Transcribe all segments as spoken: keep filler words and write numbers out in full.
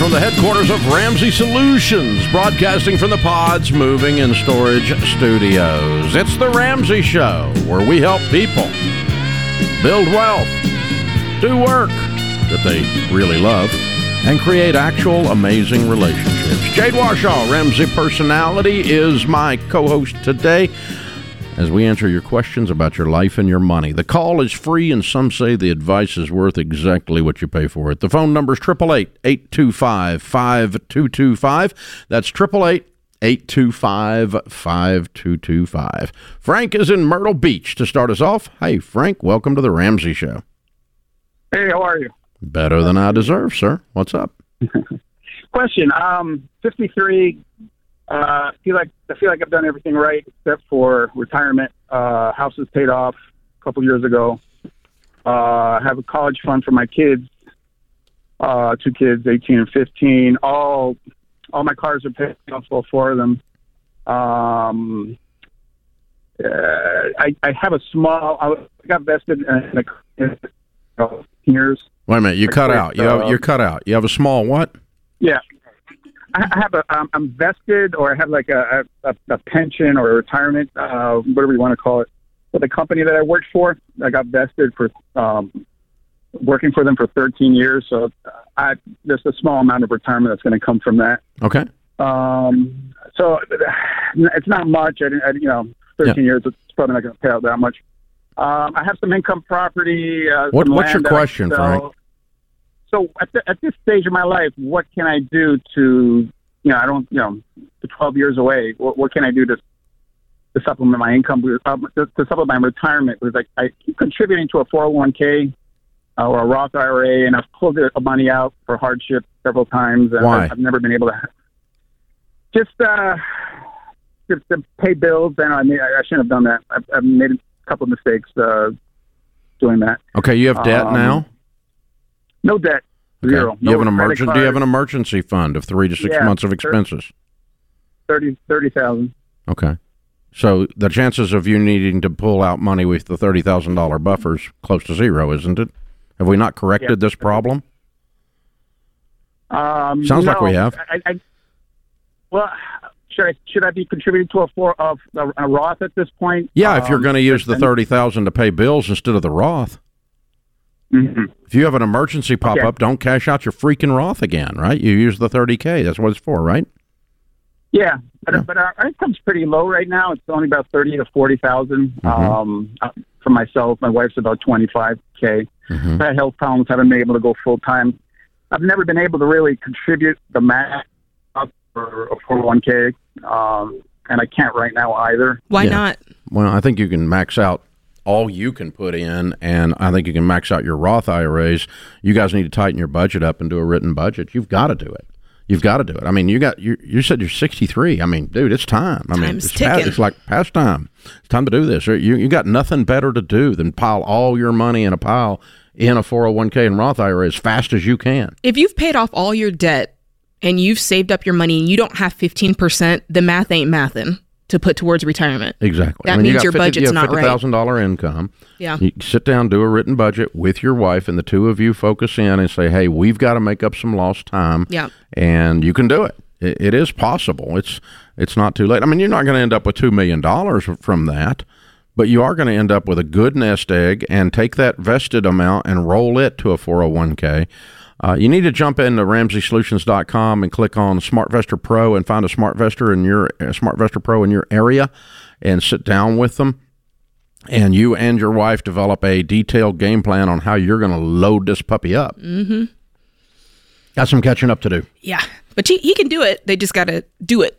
from the headquarters of Ramsey Solutions, broadcasting from the Pods Moving and Storage Studios. It's the Ramsey Show, where we help people build wealth, do work that they really love, and create actual amazing relationships. Jade Warshaw, Ramsey Personality, is my co-host today as we answer your questions about your life and your money. The call is free, and some say the advice is worth exactly what you pay for it. The phone number is eight eight eight, eight two five, five two two five. That's eight eight eight, eight two five, five two two five. Frank is in Myrtle Beach to start us off. Hey, Frank, welcome to the Ramsey Show. Hey, how are you? Better than I deserve, sir. What's up? Question. Um, fifty-three. Uh, feel like I feel like I've done everything right except for retirement. Uh, house is paid off a couple years ago. Uh, I have a college fund for my kids. Uh, two kids, eighteen and fifteen. All, all my cars are paid off, all four of them. Um, uh, I, I have a small. I got vested in a years. Wait a minute. You cut out. You have, you're cut out. You have a small what? Yeah. I have a, um, I'm vested, or I have like a, a, a pension or a retirement, uh, whatever you want to call it, with the company that I worked for. I got vested for um, working for them for thirteen years. So I, there's a small amount of retirement that's going to come from that. Okay. Um, so it's not much. I, I you know, thirteen yeah. years, it's probably not going to pay out that much. Um, I have some income property. Uh, what, some what's your land question, Frank? So at, the, at this stage of my life, what can I do to, you know, I don't, you know, to twelve years away, what, what can I do to to supplement my income, uh, to, to supplement my retirement? Because like, I keep contributing to a four oh one k uh, or a Roth I R A, and I've pulled the money out for hardship several times. And Why? I've, I've never been able to just, uh, just to pay bills. And I mean, I, I shouldn't have done that. I've, I've made a couple of mistakes uh, doing that. Okay, you have debt um, now? No debt. Okay. Zero. You no have an emergency. Do you have an card. emergency fund of three to six Yeah, months of expenses? Thirty thirty thousand. Okay, so the chances of you needing to pull out money with the thirty thousand dollar buffers close to zero, isn't it? Have we not corrected Yeah. this problem? Um, Sounds no, like we have. I, I, well, should I should I be contributing to a four of a, a Roth at this point? Yeah, if you're Um, going to use the and- thirty thousand to pay bills instead of the Roth. Mhm. If you have an emergency pop Okay. up, don't cash out your freaking Roth again, right? You use the thirty K. That's what it's for, right? Yeah, but, Yeah. but our income's pretty low right now. It's only about thirty to forty thousand. Mhm. Um, uh, for myself, my wife's about twenty five k. Mhm. I had health problems, haven't been able to go full time. I've never been able to really contribute the max for a four oh one k, um, and I can't right now either. Why Yeah. not? Well, I think you can max out all you can put in, and I think you can max out your Roth I R As. You guys need to tighten your budget up and do a written budget. You've got to do it. You've got to do it. I mean, you got you. You said you're sixty-three. I mean, dude, it's time. I mean, Time's it's, past, ticking. it's like past time. It's time to do this. You you got nothing better to do than pile all your money in a pile in a four oh one k and Roth I R A as fast as you can. If you've paid off all your debt and you've saved up your money and you don't have fifteen percent, the math ain't mathin' to put towards retirement. Exactly. That I mean, you means got your fifty budget's you have not right. fifty thousand dollars income. Yeah. You sit down, do a written budget with your wife, and the two of you focus in and say, hey, we've got to make up some lost time. Yeah. And you can do it. It, it is possible. It's it's not too late. I mean, you're not going to end up with two million dollars from that, but you are going to end up with a good nest egg and take that vested amount and roll it to a four oh one k. Uh, you need to jump into Ramsey Solutions dot com and click on SmartVestor Pro and find a SmartVestor in your uh, SmartVestor Pro in your area and sit down with them. And you and your wife develop a detailed game plan on how you're going to load this puppy up. Mm-hmm. Got some catching up to do. Yeah. But he, he can do it. They just got to do it.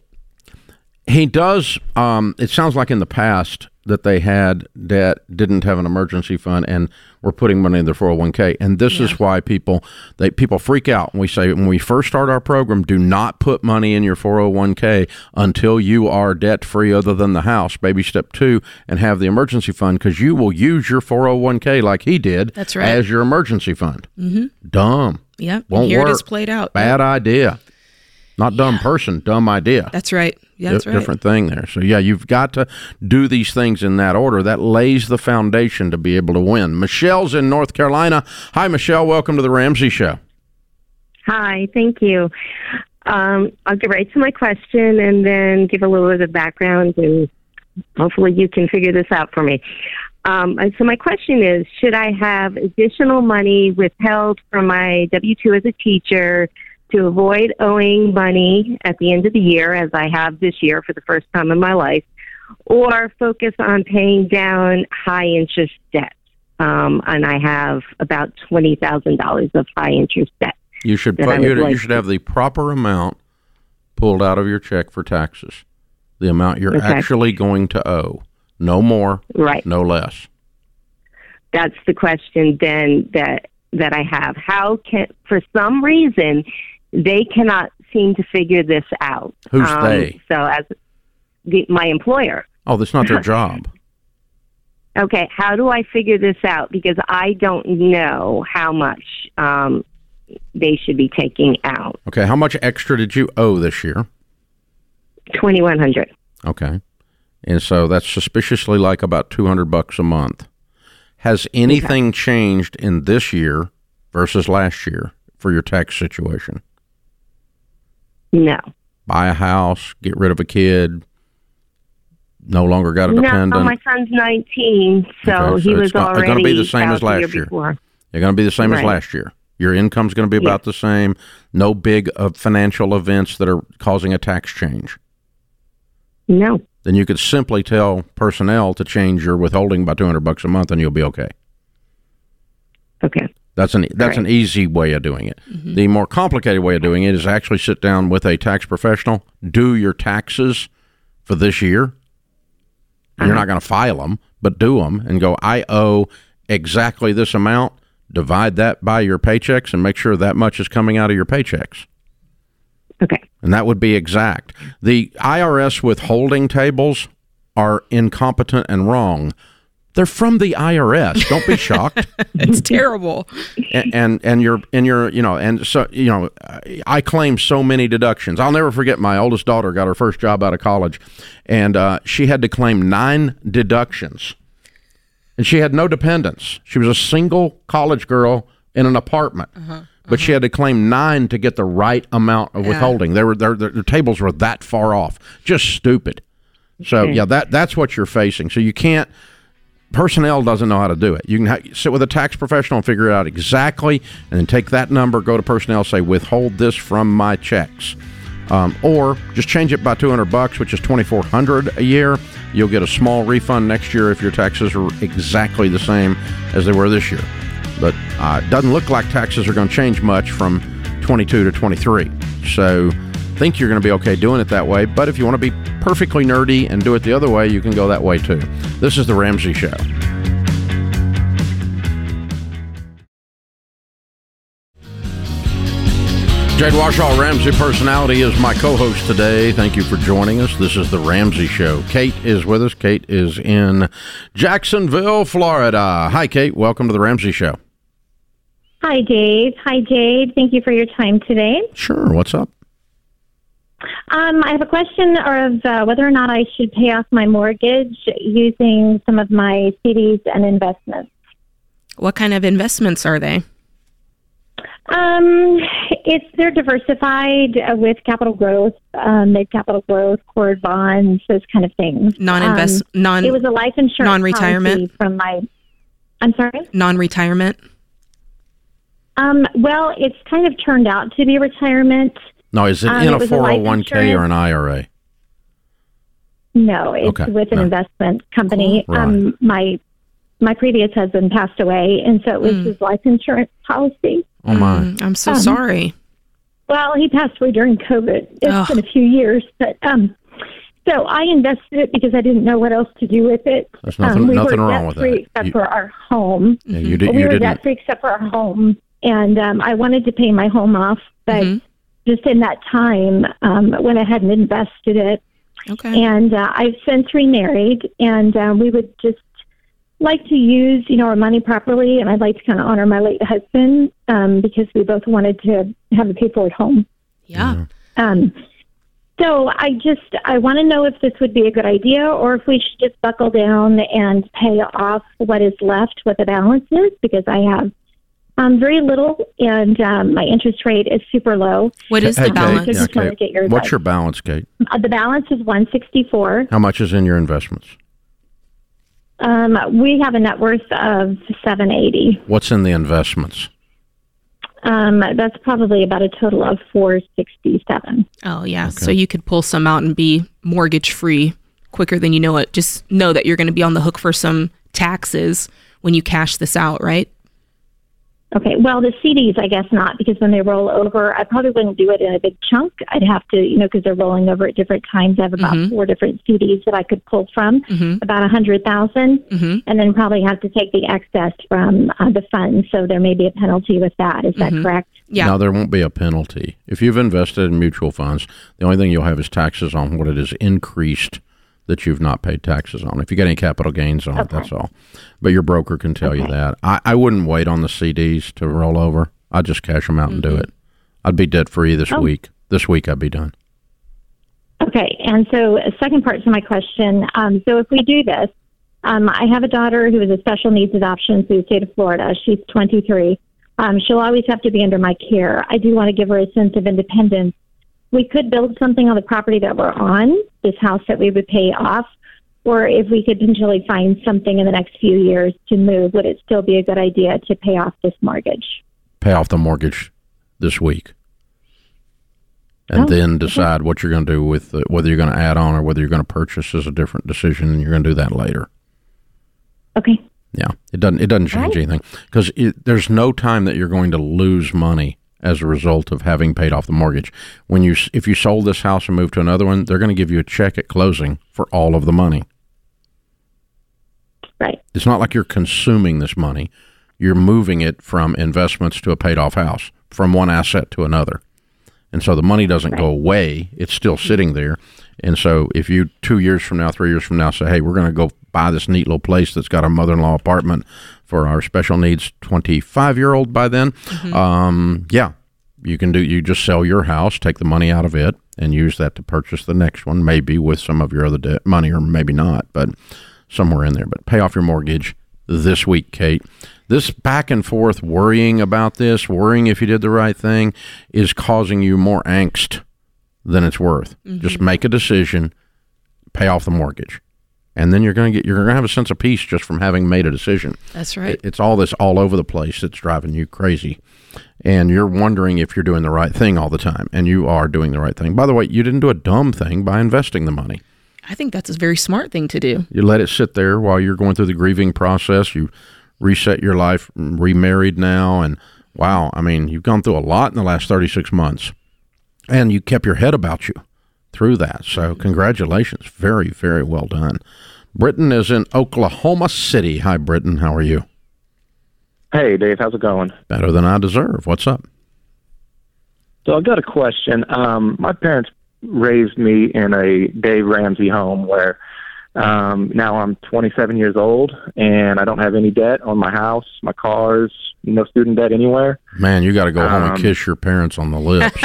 He does. Um, it sounds like in the past that they had that didn't have an emergency fund and were putting money in their four oh one k. And this Yeah. is why people they people freak out. And we say when we first start our program, do not put money in your four oh one k until you are debt free other than the house. Baby step two, and have the emergency fund, because you will use your four oh one k like he did. That's right. As your emergency fund. Mm-hmm. Dumb. Yeah. Won't Here work. it is played out. Bad Yeah. idea. Not dumb person, dumb idea. That's right. Yeah, that's Di- right. Different thing there. So, yeah, you've got to do these things in that order. That lays the foundation to be able to win. Michelle's in North Carolina. Hi, Michelle. Welcome to the Ramsey Show. Hi, thank you. Um, I'll get right to my question and then give a little bit of background, and hopefully you can figure this out for me. Um, so my question is, should I have additional money withheld from my W two as a teacher to avoid owing money at the end of the year, as I have this year for the first time in my life, or focus on paying down high-interest debt? Um, and I have about twenty thousand dollars of high-interest debt. You should put, you, like you should have the proper amount pulled out of your check for taxes, the amount you're okay. actually going to owe. No more, right. no less. That's the question then that that I have. How can, for some reason, they cannot seem to figure this out. Who's um, they? So as the, my employer. Oh, that's not their job. Okay, how do I figure this out? Because I don't know how much um, they should be taking out. Okay, how much extra did you owe this year? twenty-one hundred dollars. Okay. And so that's suspiciously like about two hundred bucks a month. Has anything okay. changed in this year versus last year for your tax situation? No. Buy a house, get rid of a kid, no longer got a dependent? No, my son's nineteen, so, okay, so he was not, already going to be the same as last year. year. Before. They're going to be the same right. as last year. Your income's going to be about yeah. the same. No big uh, financial events that are causing a tax change. No. Then you could simply tell personnel to change your withholding by two hundred bucks a month, and you'll be okay. Okay. That's an that's right. an easy way of doing it. Mm-hmm. The more complicated way of doing it is actually sit down with a tax professional, do your taxes for this year. Uh-huh. You're not going to file them, but do them and go, I owe exactly this amount. Divide that by your paychecks and make sure that much is coming out of your paychecks. Okay. And that would be exact. The I R S withholding tables are incompetent and wrong. They're from the I R S. Don't be shocked. It's terrible. And, and and you're and you're you know and so you know I claim so many deductions. I'll never forget my oldest daughter got her first job out of college, and uh, she had to claim nine deductions, and she had no dependents. She was a single college girl in an apartment. Uh-huh. But uh-huh. she had to claim nine to get the right amount of withholding. Yeah. They were their, their tables were that far off. Just stupid. So okay. yeah, that that's what you're facing. So you can't. Personnel doesn't know how to do it. You can ha- sit with a tax professional and figure it out exactly, and then take that number, go to personnel, say withhold this from my checks, um, or just change it by two hundred bucks, which is twenty-four hundred a year. You'll get a small refund next year if your taxes are exactly the same as they were this year. But uh, it doesn't look like taxes are going to change much from twenty-two to twenty-three. So I think you're going to be okay doing it that way. But if you want to be perfectly nerdy and do it the other way, you can go that way too. This is The Ramsey Show. Jade Warshaw, Ramsey Personality, is my co-host today. Thank you for joining us. This is The Ramsey Show. Kate is with us. Kate is in Jacksonville, Florida. Hi, Kate. Welcome to The Ramsey Show. Hi, Dave. Hi, Jade. Thank you for your time today. Sure. What's up? Um, I have a question of uh, whether or not I should pay off my mortgage using some of my C Ds and investments. What kind of investments are they? Um, it's they're diversified uh, with capital growth, um, mid capital growth, core bonds, those kind of things. Non-invest, um, non. It was a life insurance non-retirement from my. I'm sorry. Non-retirement. Um. Well, it's kind of turned out to be retirement. No, is it um, in it a four oh one k or an I R A? No, it's okay. with an no. investment company. Right. Um, my my previous husband passed away, and so it was mm. his life insurance policy. Oh, my. Mm, I'm so um, sorry. Well, he passed away during COVID. It's oh. been a few years, but um, so I invested it because I didn't know what else to do with it. There's nothing, um, we nothing were wrong with debt-free that. Except you, for our home. Yeah, you did, we you were didn't. debt-free except for our home, and um, I wanted to pay my home off, but mm-hmm. just in that time, um, went ahead and invested it. Okay. And uh, I've since remarried, and uh, we would just like to use, you know, our money properly, and I'd like to kind of honor my late husband um, because we both wanted to have the people at home. Yeah. Um, so I just, I want to know if this would be a good idea or if we should just buckle down and pay off what is left, what the balance is, because I have Um, very little, and um, my interest rate is super low. What is Hey, the Kate, balance? So yeah, just want to Kate, get your what's advice. your balance, Kate? Uh, the balance is one sixty-four. How much is in your investments? Um, we have a net worth of seven eighty. What's in the investments? Um, that's probably about a total of four sixty-seven. Oh, yeah. So you could pull some out and be mortgage free quicker than you know it. Just know that you're going to be on the hook for some taxes when you cash this out, right? Okay, well, the C Ds, I guess not, because when they roll over, I probably wouldn't do it in a big chunk. I'd have to, you know, because they're rolling over at different times. I have about Mhm. four different C Ds that I could pull from, Mhm. about a hundred thousand, Mhm. and then probably have to take the excess from uh, the fund. So there may be a penalty with that. Is that Mhm. correct? Yeah. No, there won't be a penalty. If you've invested in mutual funds, the only thing you'll have is taxes on what it is increased that you've not paid taxes on. If you get any capital gains on it, Okay. that's all. But your broker can tell you Okay. that. I, I wouldn't wait on the C Ds to roll over. I'd just cash them out and do it. I'd be debt free this Oh. week. This week I'd be done. Okay, and so a second part to my question. Um, so if we do this, um, I have a daughter who is a special needs adoption through the state of Florida. She's twenty-three. Um, she'll always have to be under my care. I do want to give her a sense of independence. We could build something on the property that we're on, this house that we would pay off, or if we could potentially find something in the next few years to move, would it still be a good idea to pay off this mortgage? Pay off the mortgage this week. And Oh, then decide what you're going to do with the, whether you're going to add on or whether you're going to purchase is a different decision, and you're going to do that later. Okay. Yeah, it doesn't it doesn't change Right. anything because there's no time that you're going to lose money as a result of having paid off the mortgage. When you s- if you sold this house and moved to another one, they're going to give you a check at closing for all of the money. Right. It's not like you're consuming this money. You're moving it from investments to a paid off house, from one asset to another. And so the money doesn't go away. It's still sitting there. And so if you two years from now, three years from now say, hey, we're going to go buy this neat little place that's got a mother-in-law apartment for our special needs twenty-five-year-old by then, um, yeah, you can do, you just sell your house, take the money out of it, and use that to purchase the next one, maybe with some of your other debt money or maybe not, but somewhere in there. But pay off your mortgage this week, Kate. This back and forth worrying about this, worrying if you did the right thing, is causing you more angst than it's worth. Mm-hmm. Just make a decision, pay off the mortgage, and then you're going to get you're going to have a sense of peace just from having made a decision. That's right. It, it's all this all over the place that's driving you crazy, and you're wondering if you're doing the right thing all the time, and you are doing the right thing. By the way, you didn't do a dumb thing by investing the money. I think that's a very smart thing to do. You let it sit there while you're going through the grieving process. You reset your life, remarried now, and wow, I mean, you've gone through a lot in the last thirty-six months, and you kept your head about you through that. So congratulations. Very, very well done. Britton is in Oklahoma City. Hi, Britton. How are you? Hey, Dave. How's it going? Better than I deserve. What's up? So I've got a question. Um, my parents raised me in a Dave Ramsey home where um, now I'm twenty-seven years old and I don't have any debt on my house, my cars, no student debt anywhere. Man, you got to go home Um, and kiss your parents on the lips.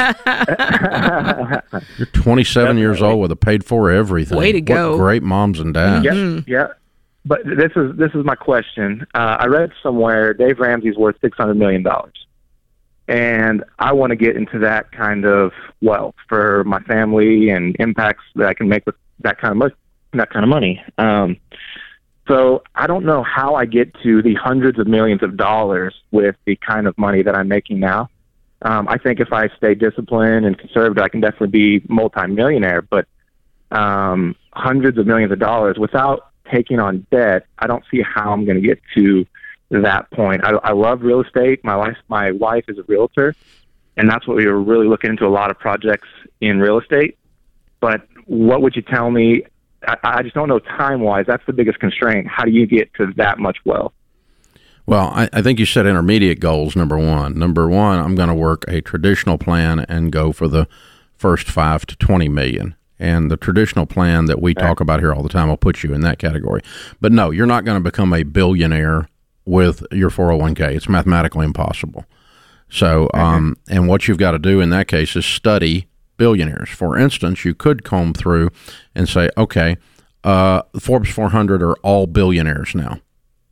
You're twenty-seven years old with a paid-for everything. Way to What go. great moms and dads. Yeah, yeah. But this is this is my question. Uh, I read somewhere Dave Ramsey's worth six hundred million dollars, and I want to get into that kind of wealth for my family and impacts that I can make with that kind of mo- that kind of money. Um, so I don't know how I get to the hundreds of millions of dollars with the kind of money that I'm making now. Um, I think if I stay disciplined and conservative, I can definitely be multimillionaire. But um, hundreds of millions of dollars without taking on debt, I don't see how I'm going to get to that point. I, I love real estate. My wife, my wife is a realtor, and that's what we were really looking into, a lot of projects in real estate. But what would you tell me? I, I just don't know time-wise. That's the biggest constraint. How do you get to that much wealth? Well, I, I think you set intermediate goals, number one. Number one, I'm going to work a traditional plan and go for the first five to twenty million. And the traditional plan that we talk about here all the time will put you in that category. But no, you're not going to become a billionaire with your four oh one k. It's mathematically impossible. So, um, and what you've got to do in that case is study billionaires. For instance, you could comb through and say, okay, uh, Forbes four hundred are all billionaires now.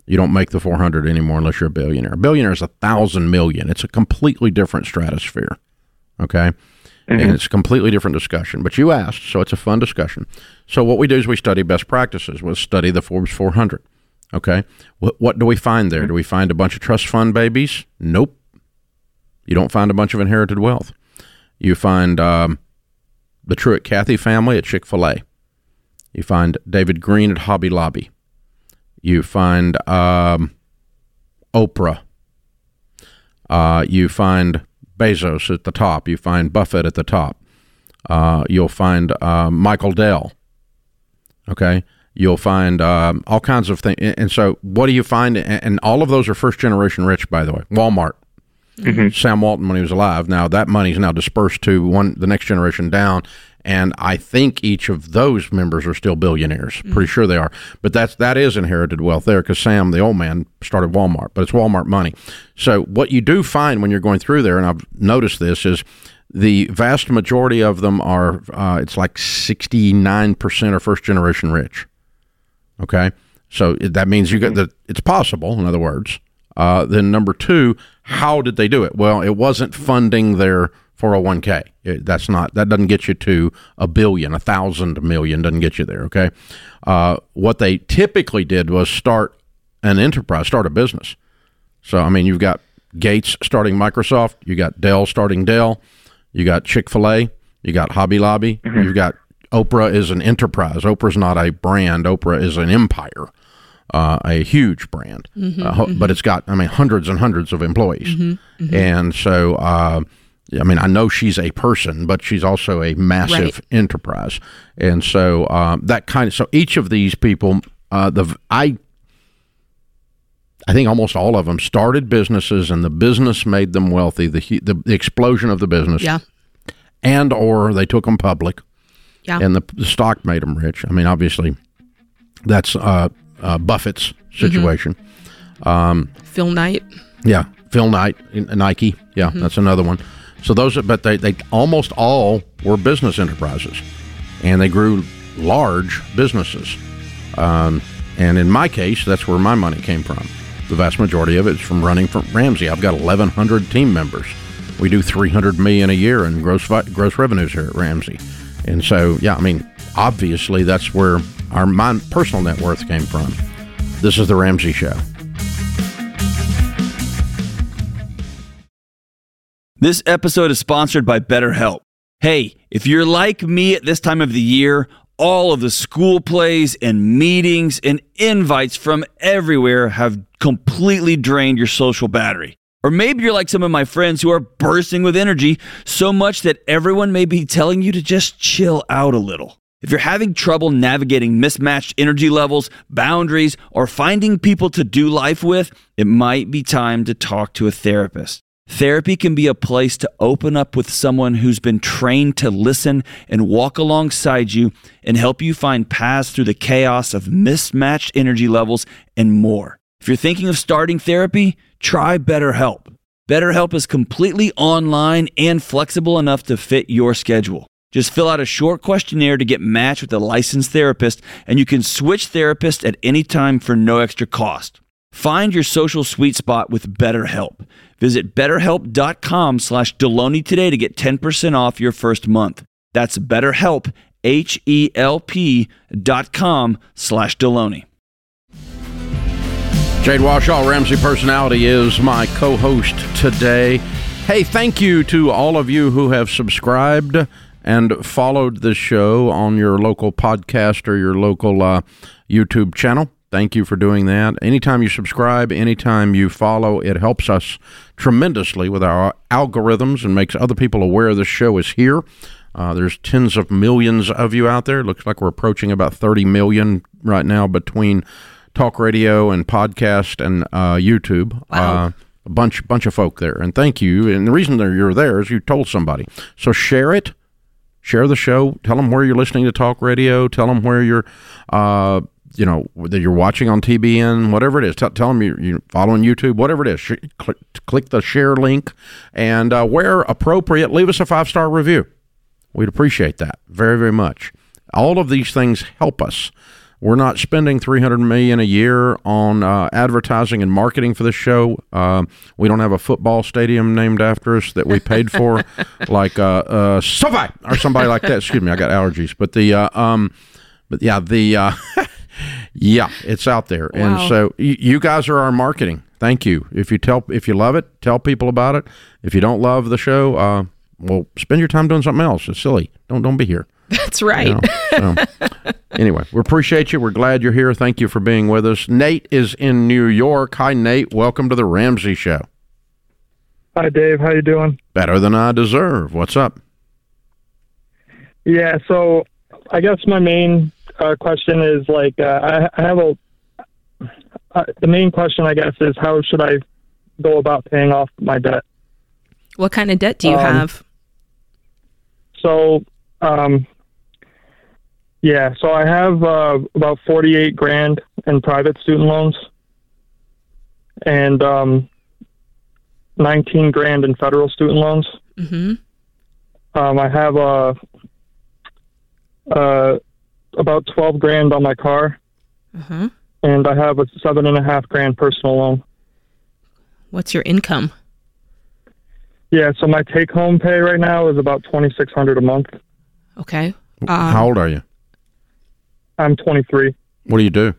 You don't make the four hundred anymore unless you're a billionaire. A billionaire is a thousand million. It's a completely different stratosphere. Okay. Mm-hmm. And it's a completely different discussion. But you asked, so it's a fun discussion. So what we do is we study best practices. We'll study the Forbes four hundred. Okay. What, what do we find there? Do we find a bunch of trust fund babies? Nope. You don't find a bunch of inherited wealth. You find um, the Truett Cathy family at Chick-fil-A. You find David Green at Hobby Lobby. You find um, Oprah. Uh, you find Bezos at the top. You find Buffett at the top. Uh, you'll find uh, Michael Dell. Okay? You'll find um, all kinds of things. And so what do you find? And all of those are first-generation rich, by the way. Walmart. Mm-hmm. Sam Walton when he was alive. Now, that money is now dispersed to one the next generation down, and I think each of those members are still billionaires. Mm-hmm. Pretty sure they are. But that's, that is inherited wealth there because Sam, the old man, started Walmart, but it's Walmart money. So what you do find when you're going through there, and I've noticed this, is the vast majority of them are, uh, it's like sixty-nine percent are first-generation rich. Okay? So that means you get that it's possible, in other words. Uh, then number two, how did they do it? Well, it wasn't funding their four oh one k. It, that's not, that doesn't get you to a billion, a thousand million doesn't get you there, okay? Uh, what they typically did was start an enterprise, start a business. So, I mean, you've got Gates starting Microsoft, you got Dell starting Dell, you got Chick-fil-A, you got Hobby Lobby, mm-hmm. you've got Oprah is an enterprise. Oprah's not a brand. Oprah is an empire. Uh, a huge brand, mm-hmm, uh, mm-hmm. but it's got, I mean, hundreds and hundreds of employees. Mm-hmm, mm-hmm. And so, uh, I mean, I know she's a person, but she's also a massive right. enterprise. And so um, that kind of, so each of these people, uh, the I, I think almost all of them started businesses and the business made them wealthy, the, the, the explosion of the business. Yeah. And or they took them public. Yeah. And the, the stock made them rich. I mean, obviously, that's... Uh, Uh, Buffett's situation. Mm-hmm. Um, Phil Knight. Yeah, Phil Knight, Nike. Yeah, mm-hmm. that's another one. So those, are, but they, they almost all were business enterprises, and they grew large businesses. Um, and in my case, that's where my money came from. The vast majority of it is from running for Ramsey. I've got eleven hundred team members. We do three hundred million dollars a year in gross gross revenues here at Ramsey. And so, yeah, I mean, obviously that's where our my personal net worth came from. This is The Ramsey Show. This episode is sponsored by BetterHelp. Hey, if you're like me at this time of the year, all of the school plays and meetings and invites from everywhere have completely drained your social battery. Or maybe you're like some of my friends who are bursting with energy so much that everyone may be telling you to just chill out a little. If you're having trouble navigating mismatched energy levels, boundaries, or finding people to do life with, it might be time to talk to a therapist. Therapy can be a place to open up with someone who's been trained to listen and walk alongside you and help you find paths through the chaos of mismatched energy levels and more. If you're thinking of starting therapy, try BetterHelp. BetterHelp is completely online and flexible enough to fit your schedule. Just fill out a short questionnaire to get matched with a licensed therapist, and you can switch therapists at any time for no extra cost. Find your social sweet spot with BetterHelp. Visit betterhelp.com slash Delony today to get ten percent off your first month. That's BetterHelp, H-E-L-P dot com slash Delony. Jade Warshaw, Ramsey Personality, is my co-host today. Hey, thank you to all of you who have subscribed and followed this show on your local podcast or your local uh, YouTube channel. Thank you for doing that. Anytime you subscribe, anytime you follow, it helps us tremendously with our algorithms and makes other people aware this show is here. Uh, there's tens of millions of you out there. It looks like we're approaching about thirty million right now between talk radio and podcast and uh, YouTube. Wow. Uh, a bunch, bunch of folk there. And thank you. And the reason that you're there is you told somebody. So share it. Share the show. Tell them where you're listening to talk radio. Tell them where you're, uh, you know, that you're watching on T B N, whatever it is. Tell, tell them you're, you're following YouTube, whatever it is. Sh- click, click the share link. And uh, where appropriate, leave us a five-star review. We'd appreciate that very, very much. All of these things help us. we're not spending three hundred million dollars a year on uh, advertising and marketing for the show. Uh, we don't have a football stadium named after us that we paid for, like uh, uh, SoFi or somebody like that. Excuse me, I got allergies. But the, uh, um, but yeah, the, uh, yeah, it's out there, Wow. and so y- you guys are our marketing. Thank you. If you tell, if you love it, tell people about it. If you don't love the show, uh, well, spend your time doing something else. It's silly. Don't don't be here. That's right. You know, so, anyway, we appreciate you. We're glad you're here. Thank you for being with us. Nate is in New York. Hi, Nate. Welcome to the Ramsey Show. Hi, Dave. How you doing? Better than I deserve. What's up? Yeah, so I guess my main uh, question is, like, uh, I, I have a... Uh, the main question, I guess, is how should I go about paying off my debt? What kind of debt do you Um, have? So, um, yeah, so I have uh, about forty-eight grand in private student loans and um, nineteen grand in federal student loans. Mm-hmm. Um, I have uh, uh, about twelve grand on my car, Uh-huh. and I have a seven and a half grand personal loan. What's your income? Yeah, so my take-home pay right now is about twenty-six hundred a month. Okay. Um, How old are you? I'm twenty-three. What do you do?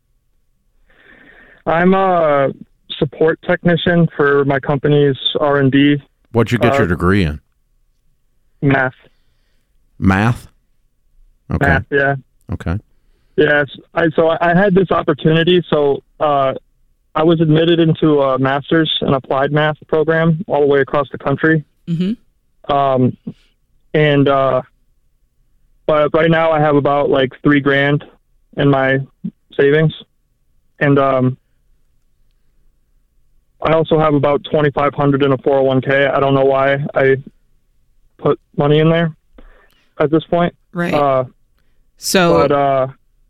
I'm a support technician for my company's R and D. What'd you get uh, your degree in? Math. Math? Okay. Math, yeah. Okay. Yes. I, so I, I had this opportunity. So uh, I was admitted into a master's in applied math program all the way across the country. Mm-hmm. Um, and uh, but right now I have about like three grand in my savings, and um, I also have about twenty-five hundred in a four oh one k. I don't know why I put money in there at this point. Right. Uh, so, but uh,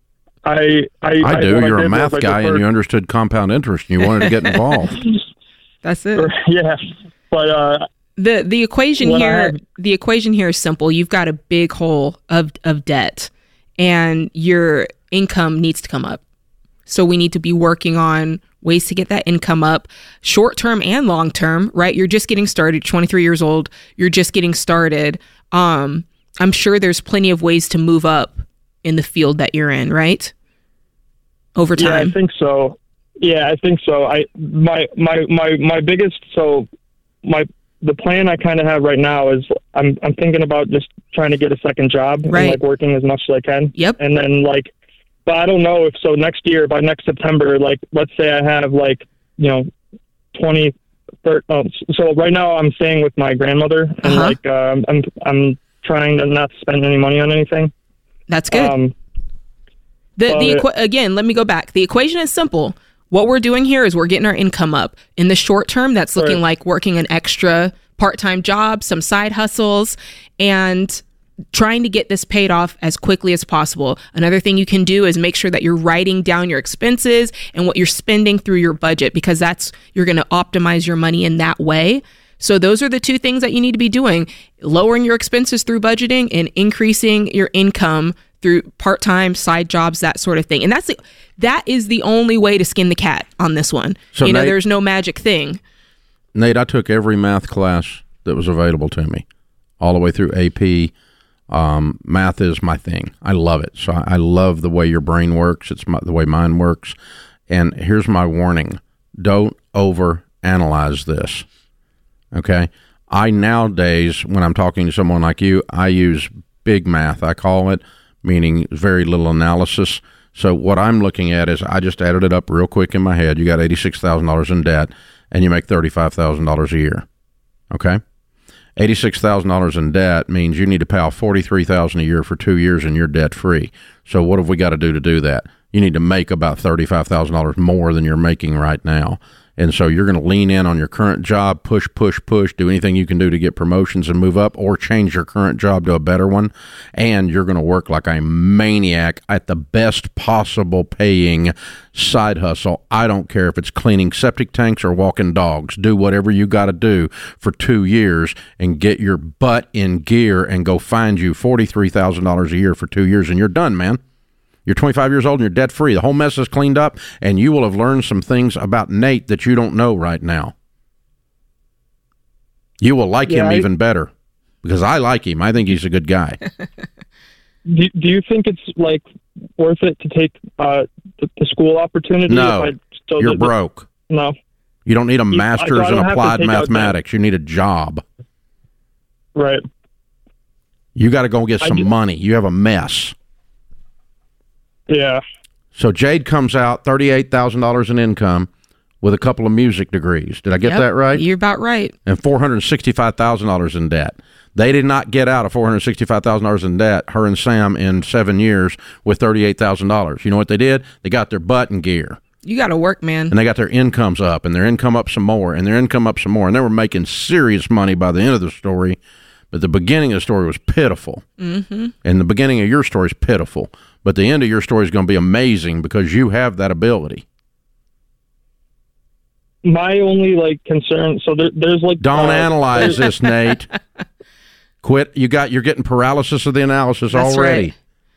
I, I I do. what I You're a did was math I guy, and deferred- you understood compound interest, and you wanted to get involved. that's it. Yeah, but uh, The the equation When I here had- the equation here is simple. You've got a big hole of of debt, and your income needs to come up. So we need to be working on ways to get that income up, short term and long term, right? You're just getting started, twenty-three years old, you're just getting started. Um, I'm sure there's plenty of ways to move up in the field that you're in, right? Over yeah, I time. think so. Yeah, I think so. I my my my my biggest so my the plan I kind of have right now is I'm I'm thinking about just trying to get a second job Right. and like working as much as I can. Yep. And then like, but I don't know if so next year by next September, like let's say I have like you know twenty, thirty. Oh, so right now I'm staying with my grandmother and Uh-huh. like um, I'm I'm trying to not spend any money on anything. That's good. Um, The the But- equa- again, let me go back. The equation is simple. What we're doing here is we're getting our income up. In the short term, that's looking Right. like working an extra part-time job, some side hustles, and trying to get this paid off as quickly as possible. Another thing you can do is make sure that you're writing down your expenses and what you're spending through your budget, because that's you're going to optimize your money in that way. So those are the two things that you need to be doing: lowering your expenses through budgeting and increasing your income through part-time side jobs, that sort of thing. And that's the, that is the only way to skin the cat on this one. So you know, Nate- there's no magic thing. Nate, I took every math class that was available to me, all the way through A P. Um, math is my thing. I love it. So I, I love the way your brain works. It's my, the way mine works. And here's my warning: don't over analyze this. Okay. I nowadays, when I'm talking to someone like you, I use big math. I call it, meaning very little analysis. So what I'm looking at is I just added it up real quick in my head. You got eighty-six thousand dollars in debt, and you make thirty-five thousand dollars a year. Okay? eighty-six thousand dollars in debt means you need to pay off forty-three thousand dollars a year for two years, and you're debt-free. So what have we got to do to do that? You need to make about thirty-five thousand dollars more than you're making right now. And so you're going to lean in on your current job, push, push, push, do anything you can do to get promotions and move up, or change your current job to a better one. And you're going to work like a maniac at the best possible paying side hustle. I don't care if it's cleaning septic tanks or walking dogs. Do whatever you got to do for two years and get your butt in gear and go find you forty-three thousand dollars a year for two years, and you're done, man. You're twenty-five years old and you're debt-free. The whole mess is cleaned up, and you will have learned some things about Nate that you don't know right now. You will like Yeah, him I- even better because I like him. I think he's a good guy. Do, do you think it's like worth it to take uh, the, the school opportunity? No, if I still you're did the- broke. No. You don't need a You- I- master's I in don't have to applied take out mathematics. You need a job. Right. You got to go get I some do- money. You have a mess. Yeah. So Jade comes out thirty-eight thousand dollars in income with a couple of music degrees. Did I get Yep, that right? You're about right. And four hundred sixty-five thousand dollars in debt. They did not get out of four hundred sixty-five thousand dollars in debt, her and Sam, in seven years with thirty-eight thousand dollars. You know what they did? They got their butt in gear. You got to work, man. And they got their incomes up, and their income up some more, and their income up some more. And they were making serious money by the end of the story. But the beginning of the story was pitiful. Mm-hmm. And the beginning of your story is pitiful. But the end of your story is going to be amazing because you have that ability. My only like concern, so there, there's like Don't uh, analyze there's- this, Nate. Quit. You got. You're getting paralysis of the analysis That's already. right.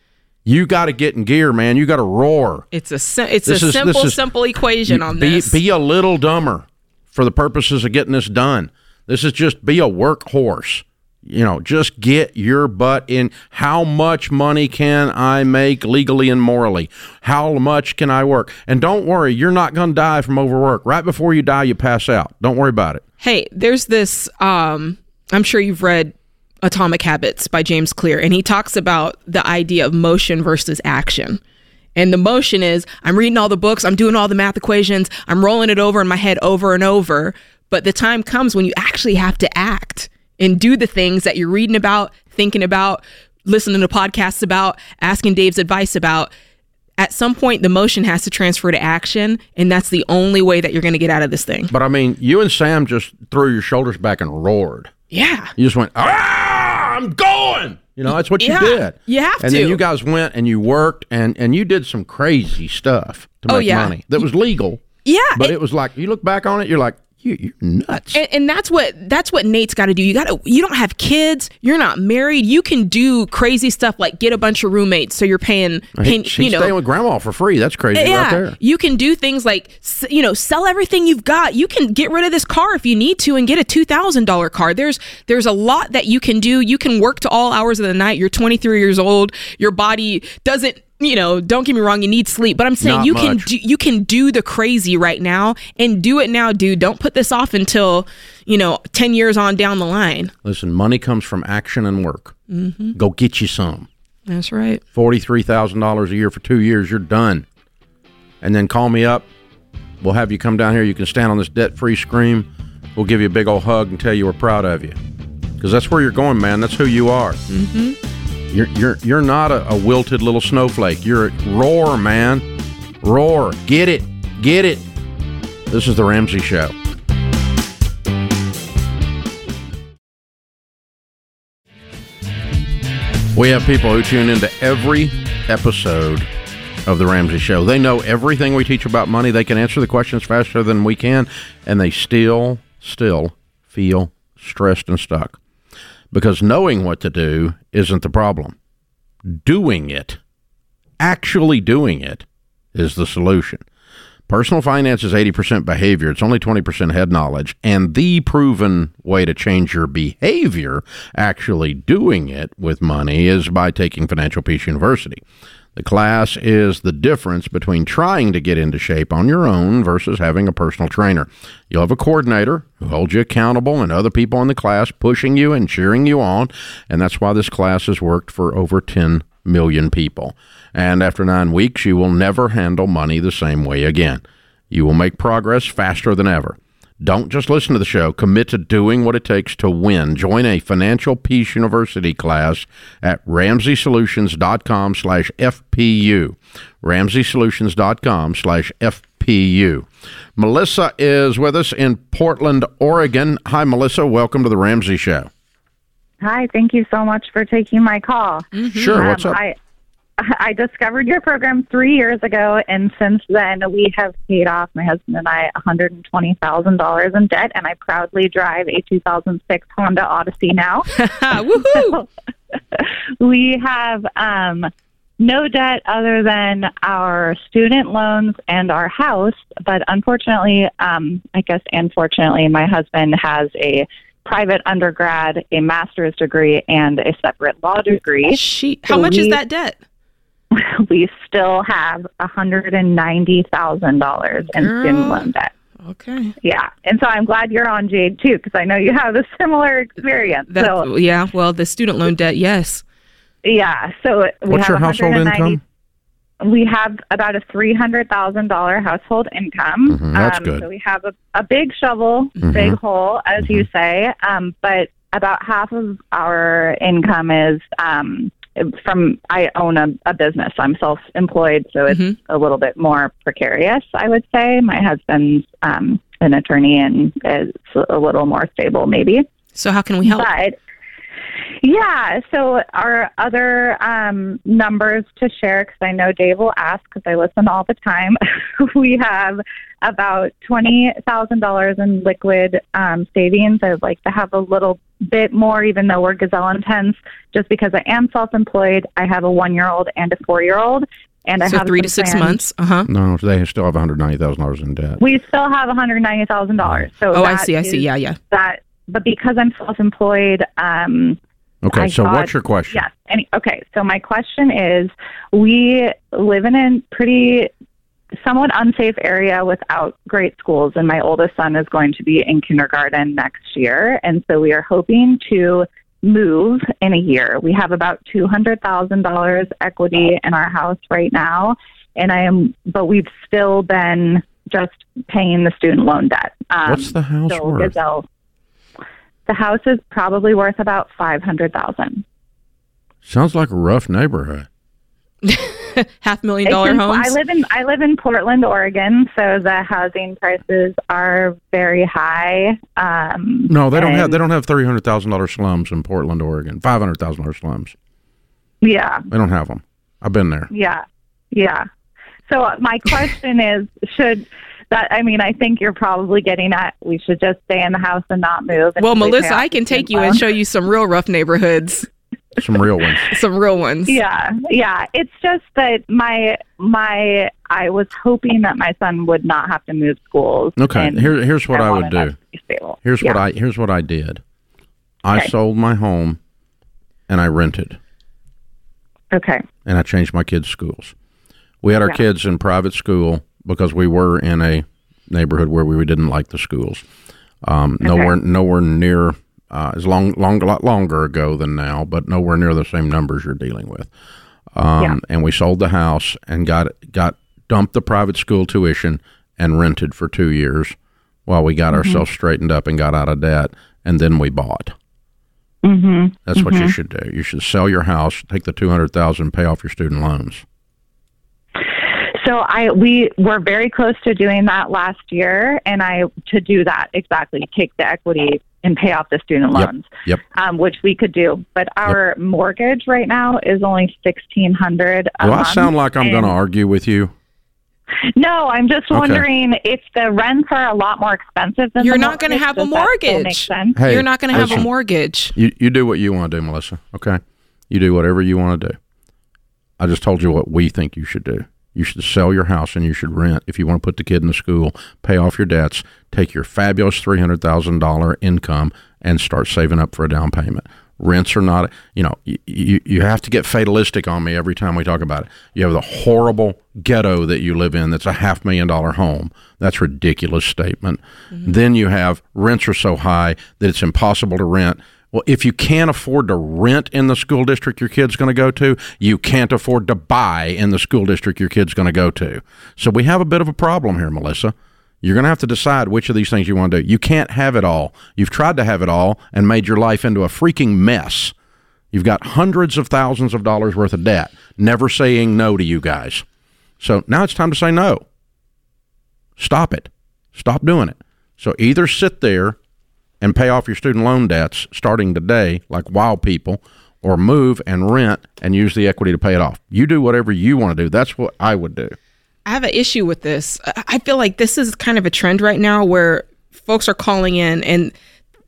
You got to get in gear, man. You got to roar. It's a sim- it's This a is- this simple, is- simple equation You- on be, this. Be a little dumber for the purposes of getting this done. This is just be a workhorse. You know, just get your butt in. How much money can I make legally and morally? How much can I work? And don't worry, you're not going to die from overwork. Right before you die, you pass out. Don't worry about it. Hey, there's this, um, I'm sure you've read Atomic Habits by James Clear, and he talks about the idea of motion versus action. And the motion is, I'm reading all the books, I'm doing all the math equations, I'm rolling it over in my head over and over. But the time comes when you actually have to act and do the things that you're reading about, thinking about, listening to podcasts about, asking Dave's advice about. At some point, the motion has to transfer to action, and that's the only way that you're going to get out of this thing. But I mean, you and Sam just threw your shoulders back and roared. Yeah. You just went, ah, I'm going. You know, that's what you Yeah, did. you have and to. then you guys went and you worked and, and you did some crazy stuff to Oh, make yeah. money that was legal. Yeah. But and- it was like, you look back on it, you're like, you, you're nuts. And, and that's what that's what Nate's got to do. You got to. You don't have kids. You're not married. You can do crazy stuff like get a bunch of roommates, so you're paying. paying She's you know, staying with grandma for free. That's crazy yeah. right there. You can do things like s- you know sell everything you've got. You can get rid of this car if you need to and get a two thousand dollar car. There's there's a lot that you can do. You can work to all hours of the night. You're twenty-three years old. Your body doesn't. You know, don't get me wrong, you need sleep, but I'm saying Not you can much. do, you can do the crazy right now and do it now, dude. Don't put this off until, you know, ten years on down the line. Listen, money comes from action and work. Mm-hmm. Go get you some. That's right. forty-three thousand dollars a year for two years, you're done. And then call me up. We'll have you come down here. You can stand on this debt-free scream. We'll give you a big old hug and tell you we're proud of you. Because that's where you're going, man. That's who you are. Mm-hmm. You're you're you're not a, a wilted little snowflake. You're a roar, man. Roar. Get it. Get it. This is The Ramsey Show. We have people who tune into every episode of The Ramsey Show. They know everything we teach about money. They can answer the questions faster than we can, and they still, still feel stressed and stuck. Because knowing what to do isn't the problem. Doing it, actually doing it, is the solution. Personal finance is eighty percent behavior. It's only twenty percent head knowledge. And the proven way to change your behavior, actually doing it with money, is by taking Financial Peace University. The class is the difference between trying to get into shape on your own versus having a personal trainer. You'll have a coordinator who holds you accountable and other people in the class pushing you and cheering you on, and that's why this class has worked for over ten million people. And after nine weeks, you will never handle money the same way again. You will make progress faster than ever. Don't just listen to the show. Commit to doing what it takes to win. Join a Financial Peace University class at ramsey solutions dot com slash F P U. ramsey solutions dot com slash F P U. Melissa is with us in Portland, Oregon. Hi, Melissa. Welcome to The Ramsey Show. Hi, thank you so much for taking my call. Sure, what's up? I, I discovered your program three years ago, and since then we have paid off, my husband and I, one hundred twenty thousand dollars in debt, and I proudly drive a two thousand six Honda Odyssey now. Woohoo! So, we have um, no debt other than our student loans and our house. But unfortunately, um, I guess unfortunately, my husband has a private undergrad, a master's degree, and a separate law degree. She, how So much we- is that debt? We still have one hundred ninety thousand dollars in Girl. student loan debt. Okay. Yeah. And so I'm glad you're on, Jade, too, because I know you have a similar experience. That, so, yeah, well, the student loan debt, yes. yeah. So we What's have your household 190 income? We have about a three hundred thousand dollars household income. Mhm, that's good. So we have a, a big shovel, Mhm. big hole, as you say. Um, but about half of our income is um, from, I own a, a business. I'm self-employed, so it's Mhm. a little bit more precarious, I would say. My husband's um, an attorney and is a little more stable, maybe. So how can we help? But yeah, so our other um, numbers to share, because I know Dave will ask because I listen all the time. We have about twenty thousand dollars in liquid um, savings. I'd like to have a little bit more, even though we're gazelle intense, just because I am self-employed. I have a one-year-old and a four-year-old. And I So have three some to six plans. months. Uh huh. No, they still have one hundred ninety thousand dollars in debt. We still have one hundred ninety thousand dollars. So Oh, I that see. I see. is Yeah, yeah. That, but because I'm self-employed, um, Okay, I so thought- what's your question? Yes. Any, okay. So my question is, we live in a pretty somewhat unsafe area without great schools, and my oldest son is going to be in kindergarten next year, and so we are hoping to move in a year. We have about two hundred thousand dollars equity in our house right now, and I am, but we've still been just paying the student loan debt. Um, What's the house so worth? Gazelle, the house is probably worth about five hundred thousand. Sounds like a rough neighborhood. Half million It's dollar in- homes. I live in I live in Portland, Oregon, so the housing prices are very high. Um, No, they don't have and- they don't have three hundred thousand dollars slums in Portland, Oregon. Five hundred thousand dollars slums. Yeah, They don't have them. I've been there. yeah, yeah. So uh, my question is, should that? I mean, I think you're probably getting at we should just stay in the house and not move. well, until we pay Melissa, off I can the take student you and loan. show you some real rough neighborhoods, Some real ones. some real ones. Yeah, yeah. It's just that my my I was hoping that my son would not have to move schools. Okay, and here, here's what I would wanted us do. to be stable. Here's what Yeah. I here's what I did. I Okay. sold my home and I rented Okay. and I changed my kids' schools. We had our Yeah. kids in private school because we were in a neighborhood where we didn't like the schools. Um, Nowhere nowhere near uh, as long long a lot longer ago than now, but nowhere near the same numbers you're dealing with. Um, Yeah. And we sold the house and got got dumped the private school tuition and rented for two years while we got Mm-hmm. ourselves straightened up and got out of debt, and then we bought. Mm-hmm. That's what you should do. You should sell your house, take the two hundred thousand, pay off your student loans. So I we were very close to doing that last year, and I to do that exactly, take the equity and pay off the student Yep, loans, yep. um, which we could do. But our mortgage right now is only sixteen hundred. Do I sound like I'm going to argue with you? No, I'm just Okay. wondering if the rents are a lot more expensive than You're the not going to mortgage, have a does that still make mortgage. sense? Hey, You're not going to have a listen. mortgage. You you do what you want to do, Melissa. Okay, you do whatever you want to do. I just told you what we think you should do. You should sell your house and you should rent if you want to put the kid in the school, pay off your debts, take your fabulous three hundred thousand dollar income, and start saving up for a down payment. Rents are not, you know, you, you you have to get fatalistic on me every time we talk about it. You have the horrible ghetto that you live in that's a half million dollar home. That's a ridiculous statement. Then you have rents are so high that it's impossible to rent. Well, if you can't afford to rent in the school district your kid's going to go to, you can't afford to buy in the school district your kid's going to go to. So we have a bit of a problem here, Melissa. You're going to have to decide which of these things you want to do. You can't have it all. You've tried to have it all and made your life into a freaking mess. You've got hundreds of thousands of dollars worth of debt, never saying no to you guys. So now it's time to say no. Stop it. Stop doing it. So either sit there and pay off your student loan debts starting today like wild people, or move and rent and use the equity to pay it off. You do whatever you want to do. That's what I would do. I have an issue with this. I I feel like this is kind of a trend right now where folks are calling in and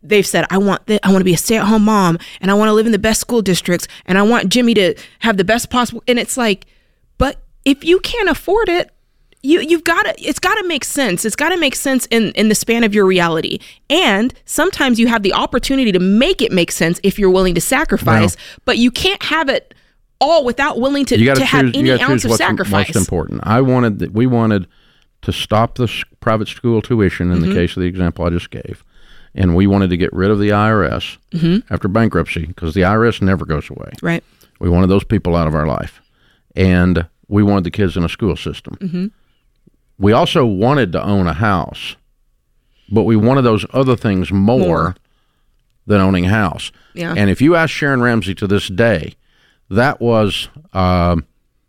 they've said, I want th- I want to be a stay-at-home mom, and I want to live in the best school districts, and I want Jimmy to have the best possible. And it's like, but if you can't afford it, you you've got to. It's got to make sense. It's got to make sense in in the span of your reality. And sometimes you have the opportunity to make it make sense if you're willing to sacrifice. Well, but you can't have it all without willing to, to choose, have any ounce of what's sacrifice. Most important. I wanted. We wanted to stop the private school tuition in mm-hmm. the case of the example I just gave. And we wanted to get rid of the I R S mm-hmm. after bankruptcy because the I R S never goes away. Right. We wanted those people out of our life. And we wanted the kids in a school system. Mm-hmm. We also wanted to own a house, but we wanted those other things more, more. than owning a house. Yeah. And if you ask Sharon Ramsey to this day, that was, um,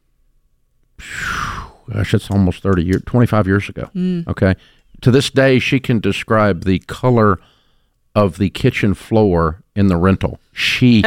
gosh, it's almost thirty years, twenty-five years ago. Mm. Okay. To this day, she can describe the color of the kitchen floor in the rental. She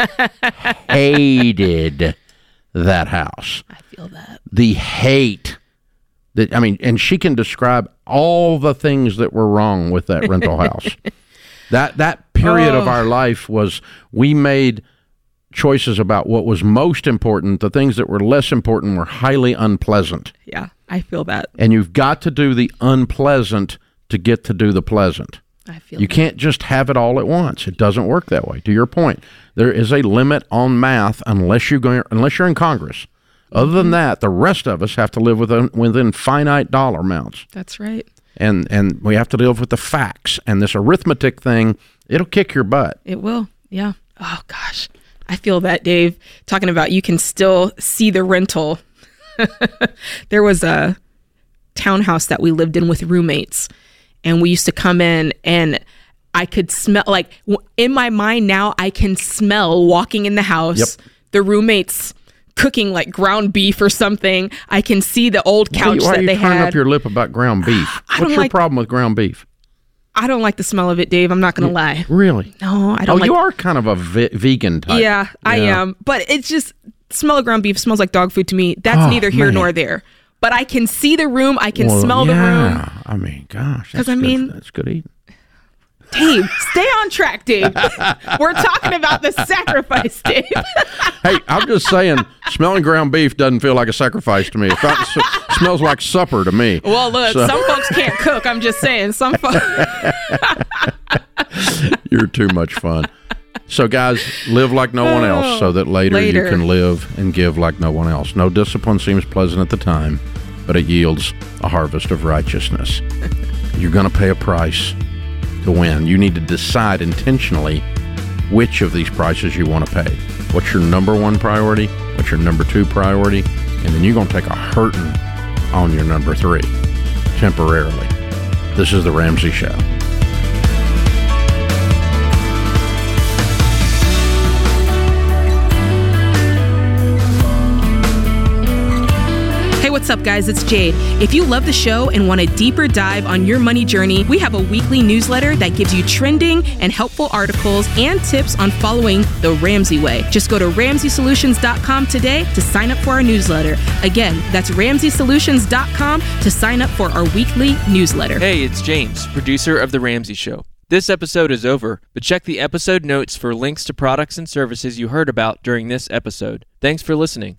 hated that house. I feel that. The hate. That, I mean, and she can describe all the things that were wrong with that rental house. that that period oh. of our life was, we made choices about what was most important. The things that were less important were highly unpleasant. Yeah, I feel that. And you've got to do the unpleasant to get to do the pleasant. I feel you that. Can't just have it all at once. It doesn't work that way. To your point, there is a limit on math unless you go unless you're in Congress. Other than that, the rest of us have to live within within finite dollar amounts. That's right. And and we have to live with the facts. And this arithmetic thing, it'll kick your butt. It will. Yeah. Oh gosh, I feel that, Dave. Talking about you can still see the rental. There was a townhouse that we lived in with roommates. And we used to come in and I could smell, like in my mind now, I can smell walking in the house, yep. the roommates cooking like ground beef or something. I can see the old couch why that you, they why are you turning had. up your lip about ground beef? I What's your like, problem with ground beef? I don't like the smell of it, Dave. I'm not going to lie. Really? No, I don't oh, like you are kind of a ve- vegan type. Yeah, I yeah. am. But it's just, smell of ground beef smells like dog food to me. That's oh, neither here man. nor there. But I can see the room. I can well, smell yeah. the room. I mean, gosh. That's I good, mean, that's good eating. Dave, stay on track, Dave. We're talking about the sacrifice, Dave. Hey, I'm just saying, smelling ground beef doesn't feel like a sacrifice to me. It s- smells like supper to me. Well, look, so. Some folks can't cook. I'm just saying. Some folks. You're too much fun. So, guys, live like no one else so that later, later you can live and give like no one else. No discipline seems pleasant at the time, but it yields a harvest of righteousness. You're going to pay a price to win. You need to decide intentionally which of these prices you want to pay. What's your number one priority? What's your number two priority? And then you're going to take a hurting on your number three temporarily. This is The Ramsey Show. What's up, guys? It's Jade. If you love the show and want a deeper dive on your money journey, we have a weekly newsletter that gives you trending and helpful articles and tips on following the Ramsey way. Just go to ramsey solutions dot com today to sign up for our newsletter. Again, that's ramsey solutions dot com to sign up for our weekly newsletter. Hey, it's James, producer of The Ramsey Show. This episode is over, but check the episode notes for links to products and services you heard about during this episode. Thanks for listening.